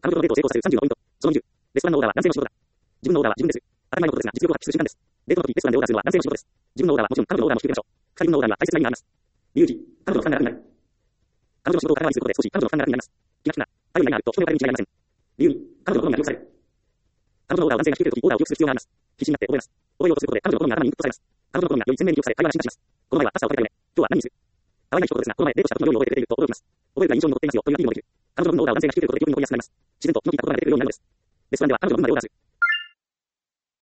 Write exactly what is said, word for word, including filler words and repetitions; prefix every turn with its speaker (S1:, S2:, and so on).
S1: 彼女のデートを成功させるさんじゅうのポイント。そのにじゅう。レストランのオーダーは男性の仕事だ。自分のオーダーは自分です。当たり前のことですが、実力を発揮する瞬間です。デートの時、レストランでオーダーするのは男性の仕事です。自分のオーダーはもちろん彼女のオーダーも知っているでしょう。二人分のオーダーには大切な意味があります。理由いち、彼女の負担が楽になる。彼女の仕事を肩代わりすることで少し彼女の負担が楽になります。気が利くな。ある意味があると人の頼りに違いありません。理由に、彼女の好みが記録される。彼女のオーダーを男性が引き受けるとき、オーダーを記録する必要があります。必死になって覚えます。覚えようとすることで、彼女の好みが頭にインプットされます。彼女の好みがより鮮明に記録され、会話が進化します。この前はパスタを食べたよね。今日は何にする？可愛い一言ですが、この前デートした時の料理を覚えてくれていると驚きます。覚えるが印象に残っていますよというアピールもできる。彼女の分のオーダーを男性が引き受けることで記憶に残りやすくなります。自然と記憶にた言葉が出てくるようになるのです。レストランでは彼女の分までオーダーする。